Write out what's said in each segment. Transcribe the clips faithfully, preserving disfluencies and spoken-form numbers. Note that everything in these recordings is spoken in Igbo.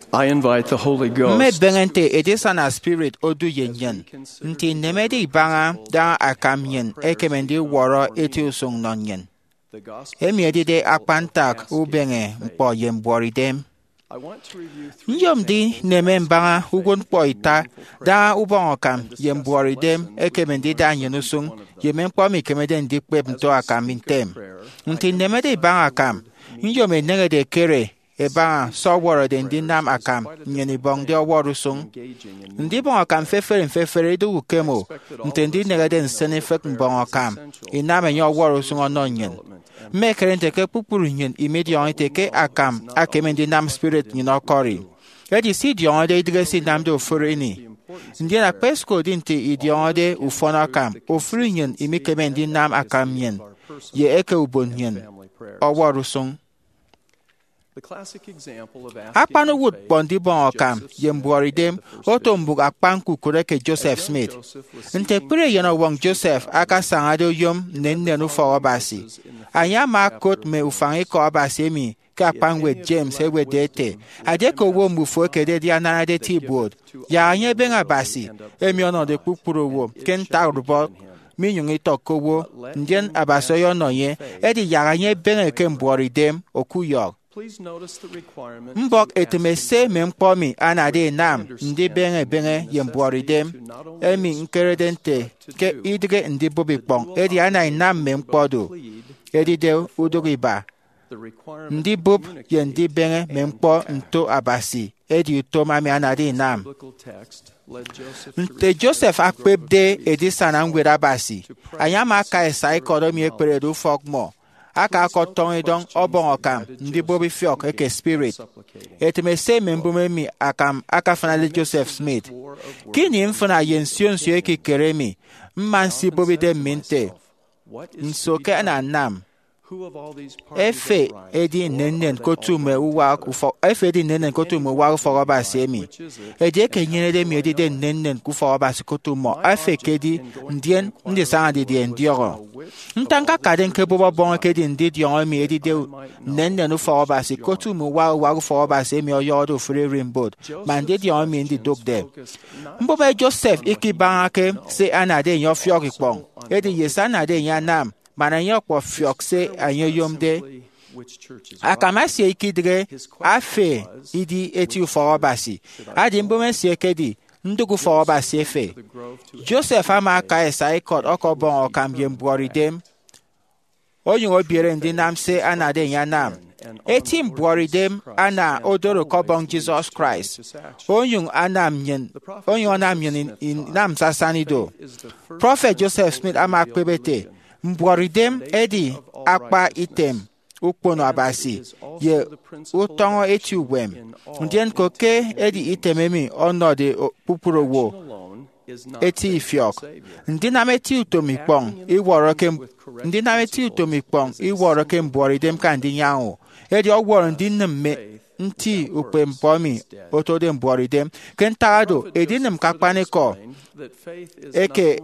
I invite the Holy Ghost. Me bengente edisana spirit odu yenyen. Nti nemedi banga da akam yen ekemendi woro eti usung non yen. Emi edide akpantak ubenge mpo yen boridem. Nyom di neme mbanga ugon po ita da ubong okam yen boridem ekemendi da yen usung yemen po mi kemeden dikpep nto akam intem. Nti nemedi banga akam. Nyom e nenge de kere eba so woro de ndi nam akam nyeni bong de woro sung ndi bong akam fefere fefere du kemo ntendi nega nsene fek bong akam inam enyo woro sung ononyen me kerente ke pupuru nyen immediately teke akam akemendi nam spirit nyen okori edi si di on de idresi nam de ofureni ndi na pesko dinte idi on de ufona akam ofuri nyen imikemendi nam akam nyen ye eke ubon nyen o woro sung Akpano wood bondi bon okam yemboridem otombuk akpanku kureke Joseph Smith. Nte pire yeno wong Joseph aka sangado yom nennenu for obasi. Anya ma kot me ufangi ko obasi mi ka akpanwe James ewe dete. Adeko wo mufo kede di anana de T-board. Ya anye benga basi emi ono de pupuro wo kenta rubo mi nyungi toko wo ndien abaso yo no ye edi yaranye benga kemboridem okuyok. Mbok etemese mempomi anade nam ndi benge benge yemboridem emi nkeredente ke idre ndi bobikpong edi anai nam mempodo edi de uduriba ndi bob yendi benge mempo nto abasi edi utoma mi anade nam nte Joseph akpebde edi sanan wera basi anyama ka esa ikonomi ekperedu fokmo aka akọtọn idọn ọbọn ọkam ndị bobi fiok eke spirit etemese membume mi akam aka fanale Joseph Smith kini mfuna yensio nsio eke keremi mmansi bobi de minte nsoke na nam efe edi nenen kotume uwa ufo efe edi nenen kotume uwa ufo roba semi edi eke nyene de mi edi de nenen kufo roba si kotumo efe kedi ndien ndi sanga di di ndioro ntanka kaden ke bobo bon kedi ndi di on mi edi de nenen ufo roba si kotume uwa uwa ufo roba semi oyodo free rainbow mande di on mi ndi dog de mbobe Joseph ikibanga se anade nyo fiok pong edi yesana de yanam mana yokpo fiokse anyeyomde akamasi ikidre afe idi eti uforobasi adi mbomesi ekedi ndugu forobasi efe Joseph ama ka esa ikot okobon okam yemboridem oyun obiere ndi namse anade yanam eti mboridem ana odoro kobon Jesus Christ oyun anam yen oyun anam yen nam sasanido Prophet Joseph Smith ama kwebete mboridem edi akpa item ukpono abasi ye utongo eti uwem ndien koke edi itememi onode pupuro wo eti ifiok ndinameti utomikpong iworoke ndinameti utomikpong iworoke mboridem kandi nyawo edi ogworo ndinemme nti upempomi otode mboridem kentado edinem kakpaniko eke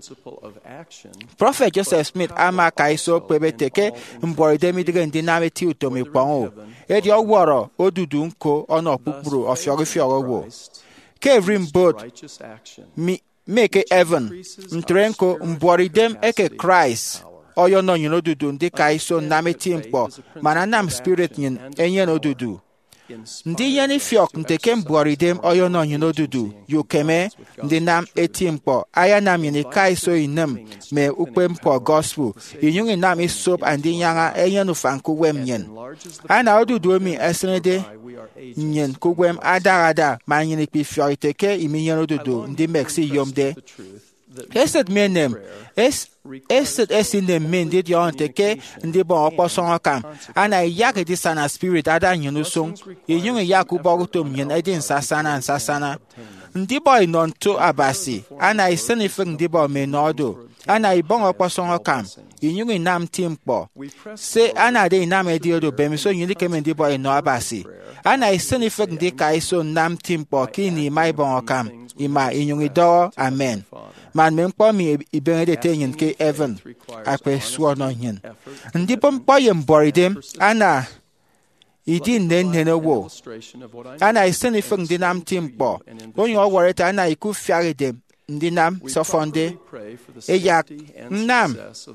Prophet Joseph Smith ama kaiso pebeteke mboridem idige ndinameti utomikpong edi ogworo odudu nko ono pupuru ofiorifioro wo kevrim bot mi make even ntrenko mboridem eke Christ oyo no nyin odudu ndi kaiso nameti mpo mana nam spirit nyin enyen odudu ndi yani fiok nteke mboridem oyo no nyin odudu yukeme ndi nam eti mpo aya nam yin kaiso inem me ukpe mpo gospel inyungi nam isop andi nyanga enyen ufanku wem nyen ana odudu mi esnede nyen kugwem adarada ma nyin ikpi fiok teke imi nyen odudu ndi meksi yomde Esed menem es esed esinem men did yon teke ndi bon oposon kam ana yak di sana spirit ada nyunu song yenyun yak ubogutom nyen edin sasana sasana ndi boy non to abasi ana isene fek ndi boy me nodo ana ibon oposon kam yenyun nam timpo se ana de nam ediodo bemiso yini kemen ndi boy no abasi ana isene fek ndi kaiso nam timpo kini mai bon kam ima yenyun do amen man men po mi ibenge de tenyen ke even akwe suo no nyen ndi pom po yem boridem ana idi nne nne wo ana isen ife ndi nam timpo onye o woreta ana ikufiaride ndi nam sofonde eya nam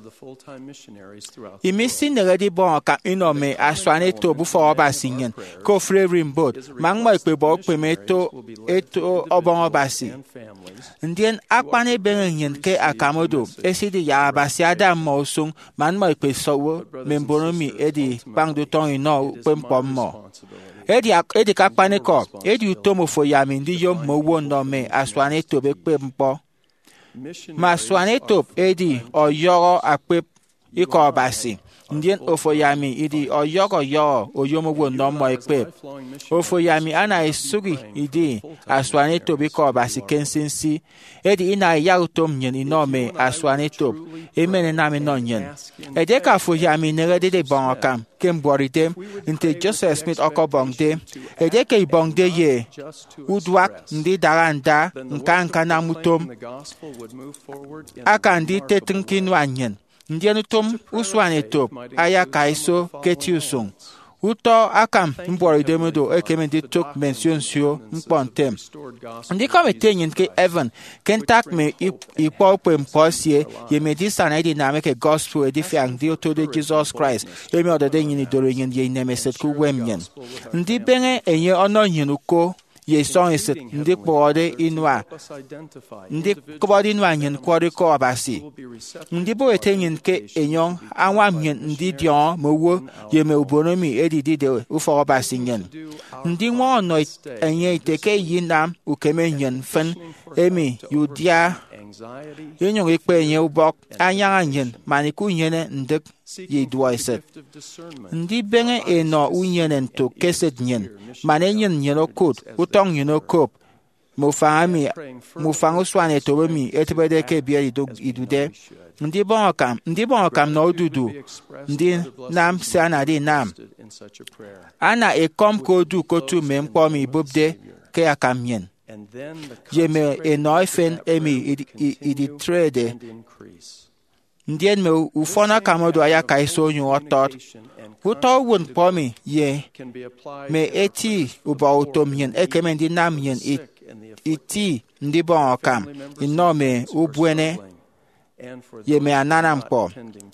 imisi neredi bon ka inome aswane to bufo oba sinyen ko free boat mangmo ipe bo pe meto eto obon obasi ndien akwane benyen ke akamodo esidi ya abasi adam mosung manmo ipe sowo memboromi edi pangdo ton ino pempommo edi edi kakwane ko edi utomo fo yami ndi yo mowo no me aswane to be pempo ma swane to edi oyoro akpe iko basi ndien ofo yami idi oyoro yo oyomo wo no mo ekpe ofo yami ana isugi idi aswane to be ko basi kensinsi edi ina ya utom nyen inome aswane to emene na me no nyen ede ka fo yami nerede de bon akam kemboride inte Joseph Smith okobongde ede ke bongde ye udwak ndi daranda nka nka na mutom aka ndi tetinkin wanyen ndienu tom uswane top aya kaiso ketiusung uto akam mboride medo ekemendi tok mention sio mpontem ndi komitenyin ke Evan kentak me ipo pemposie ye medisa na dynamic gospel edifiang dio to de Jesus Christ emi odede yin doro yin ye nemeset ku wemyen ndi benge enye ono yin uko ye son iset ndi kpode inwa ndi kpode inwa nyen kwori ko abasi ndi bo etenyin ke enyon anwa myen ndi dion mowo ye me ubonomi edidi de ufo abasi nyen ndi nwa ono enye iteke yinam ukeme nyen fen emi yudia yenyon ikpe enye ubok anya nyen maniku nyene ndek ye duaiset ndi benge eno unyene nto keset nyen manenyen nyeno kod utong nyeno kop mufami mufangu swane tobomi etibede ke bia idude ndi bon kam ndi bon kam no dudu ndi nam sana di nam ana e kom ko du ko tu mem pomi bubde ke akamyen yeme enoifen emi idi trade ndien me ufona kamodo aya kaiso nyu otot uto won pomi ye me eti uba utomien ekemendi namien it iti ndi bon kam inome ubwene ye me anana mpo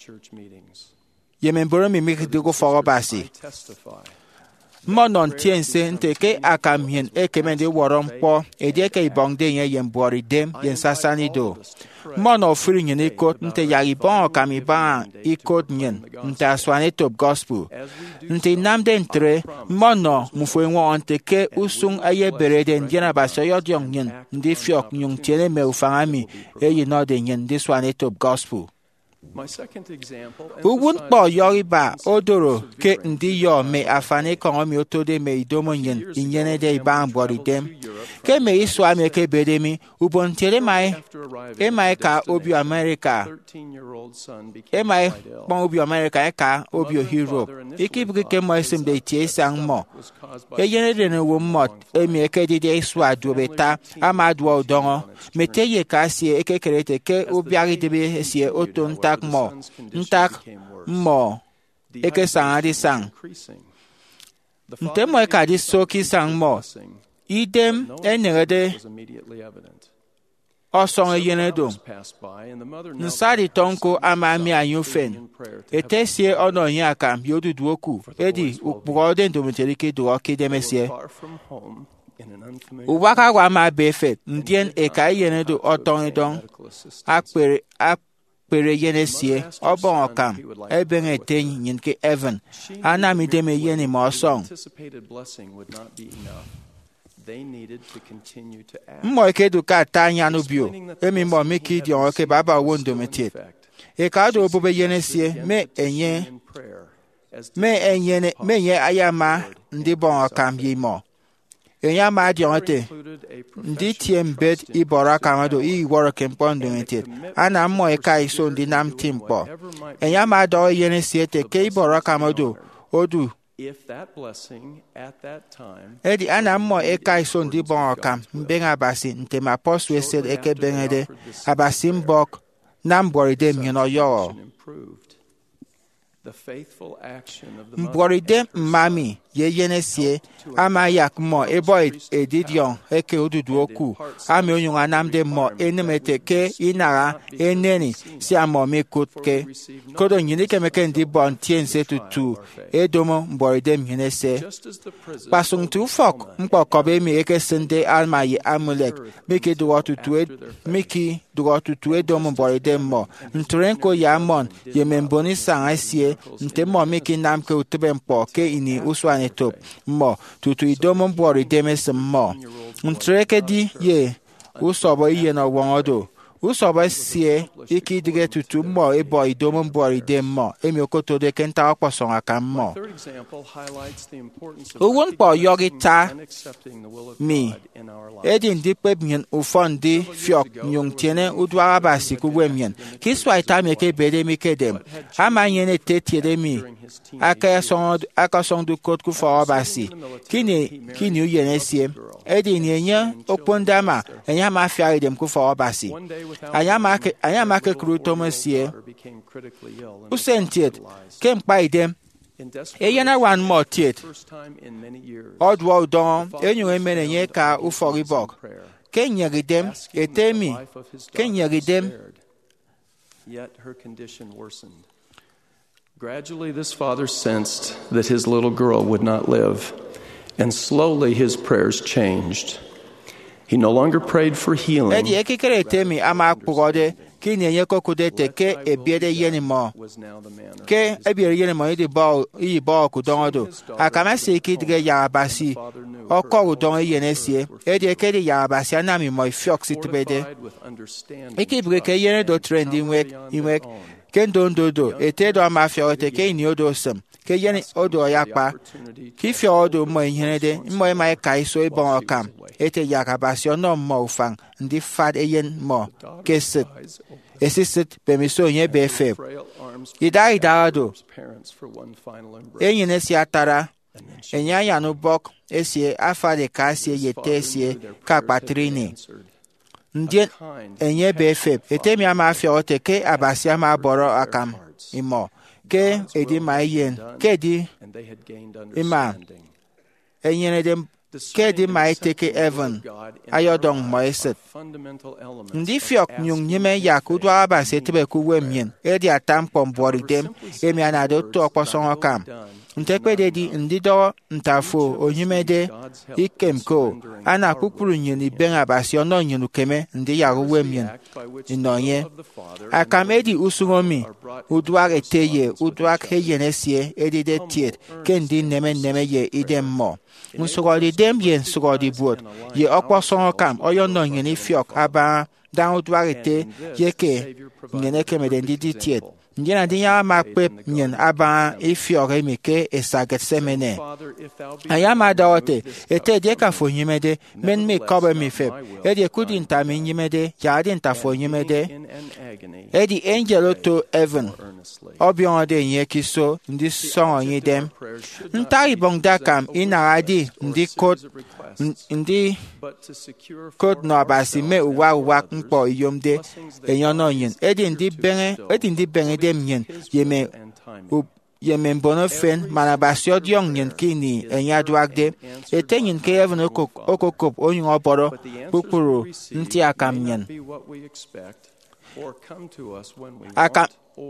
ye me mboro mi mikdigo forobasi monon tiense nteke akamien ekemendi worom po edeke ibongde ye yembori dem yen sasani do mono free nyen ikot nte yagi bon kami ban ikot nyen nte aswane top gospel nte namde ntre mono mufwenwo nteke usung aye berede ndiana baso yodiong nyen ndi fiok nyung tiene me ufangami eyi no de nyen ndi swane top gospel Uwun po yoriba odoro ke ndi yo me afane kon mi otode me idomo nyen inyene de iba mbori dem ke me iswa me ke bedemi ubon tere mai e mai ka obi America e mai bon obi America e ka obi Europe ikibu ke mo isim de tie sang mo e yene de no wo mot e me ke de de iswa do beta amadu odongo meteye ka sie e ke kerete ke obi ari de be sie oton tak mo ntak mo eke sang adi sang ntemo eka di soki sang mo idem enegede osong yene do nsadi tonko amami anyufen etesie ono nyaka yodudu oku edi ukpuro de ndometerike do okidemesie uwaka wa ma befet ndien eka yene do oton edon akpere ap pere yene sie obon okam eben etenyi nyinke Evan ana mi deme yene mo song mo ekedu ka tanya no bio emi mo miki di on ke baba wondo metie e ka do bobe yene sie me enye me enye me ye ayama ndi bon okam yi mo enya ma di onte ndi tiembed ibora kamado i woro kempondo metie ana mo e kai so ndi nam timpo enya ma do yene siete ke ibora kamado odu if that blessing at that time edi ana mo e kai so ndi bon okam mbenga basi ntema postu esel eke bengede abasi mbok nam boride mi no yo Mboride mmami ye yenesie ama yak mo ebo edidion eke odudu oku ame onyung anamde mo enemete ke inara eneni si amo mi kutke kodo nyini kemeke ndi bon tiense tutu edomo mboride myenese pasung tu fok mpo kobe mi eke sende alma ye amulek miki duwa tutu miki duwa tutu edomo mboride mo ntrenko ya mon ye memboni sanga sie nte mo miki namke utube mpo ke ini uswane top mo tutu idomo mboride mes mo ntreke di ye usobo iye na wonodo usobo sie iki dige tutu mo ebo idomo mboride mo emi okoto de kenta akwason aka mo uwon po yogita mi edi ndipe bien ufondi fiok nyung tiene udwara basi kuwemien kiswa itame ke bede mi kedem amanye ne tetiede mi aka son aka son du kot ku fo basi kini kini uyenesie edi nyenye okpondama enya ma fiare dem ku fo basi anya ma anya ma ke kru tomasie usentiet kem paidem eyana wan mo tiet odwo don enyu emenenye ka uforibok kenyagidem etemi kenyagidem. Yet her condition worsened. Gradually, this father sensed that his little girl would not live, and slowly his prayers changed. He no longer prayed for healing. Edi ekikere temi ama kugode kini enye kokude teke ebiede yeni mo ke ebiede yeni mo idi ba iyi ba kudondo akama se kidige yarabasi okko don yenesie edi ekede yarabasi anami mo fiok sitbede ekibre ke yene do trend inwe inwe kendondo etedo amafia teke ini odosem ke yene odo yakpa kifia odo mo yenede mo mai kai so ibon okam ete yarabasi ono mo ufang ndi fad eyen mo kesit esisit bemiso nye befe ida idado enyine si atara enya ya no bok esie afade ka asie yete esie ka patrini ndie enye befe etemi ama afia oteke abasi ama boro akam imo ke edi mayen ke di ima enyine dem ke di mai teke even ayodong moiset ndi fiok nyung nyime yakudwa abase tebe kuwemien edi atampom boridem emi anado to okposon okam ntekpe dedi ndido ntafo onyimede ikemko ana kukuru nyini ben abasi ono nyinu keme ndi yaruwemien inonye akamedi usungomi udwag eteye udwag heyenesie edide tiet kendi neme neme ye idemmo nsugodi dem ye nsugodi buot ye okposon okam oyo no nyini fiok aba dan udwag ete yeke nyene kemede ndidi tiet njena dinya makpe nyen aba ifiore mike esaget semene ayama daote ete de ka fo nyimede men me kobe mi feb edi kudin ta mi nyimede jadin ta fo nyimede edi angel to heaven obion de nye kiso ndi son onye dem ntari bongda kam inaradi ndi kot ndi kot no abasi me uwa uwa mpo iyomde enyon onyen edi ndi benge edi ndi benge dem nyen yeme yeme mbono fen manabasio diong nyen kini enya duagde etenyin ke even okok okokop onyin oboro pupuru nti akam nyen akam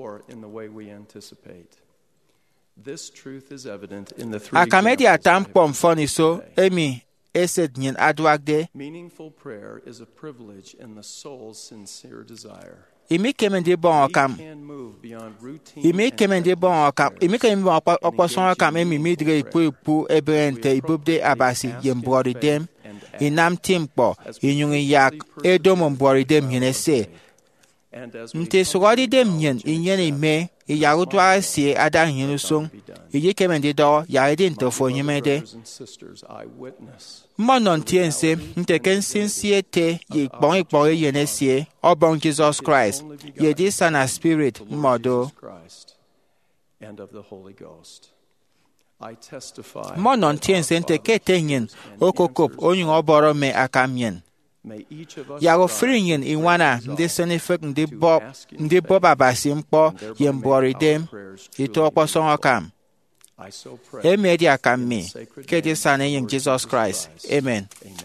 akamedi atampom foni so emi eset nyen aduagde meaningful prayer is a privilege in the soul's sincere desire. Imi kemende bon okam imi kemende bon okam imi kemende bon okposon okam emi midre ipu ipu ebrente ibubde abasi yembrodi dem inam timpo inyungi yak edomo mbrodi dem hinese nte sugodi dem nyen inyene me iyarudwa sie ada hinu song iyi kemende do yaride ntofo nyimede monon tiense nteken sinsiete ye bon ikpo yenesie obon Jesus Christ ye di sana spirit modo monon tiense nteke tenyen okokop onyin oboro me akamyen May each of us ya go strive free yin to in wana resolve ndi senifik ndi to bob ask in ndi bob faith, abasi mkpo and thereby yin make boridem our prayers truly ito okposo meaningful. okam I so pray e media kam in the mi sacred ke name di of sana the yin Lord Jesus Jesus Christ Christ. amen Amen.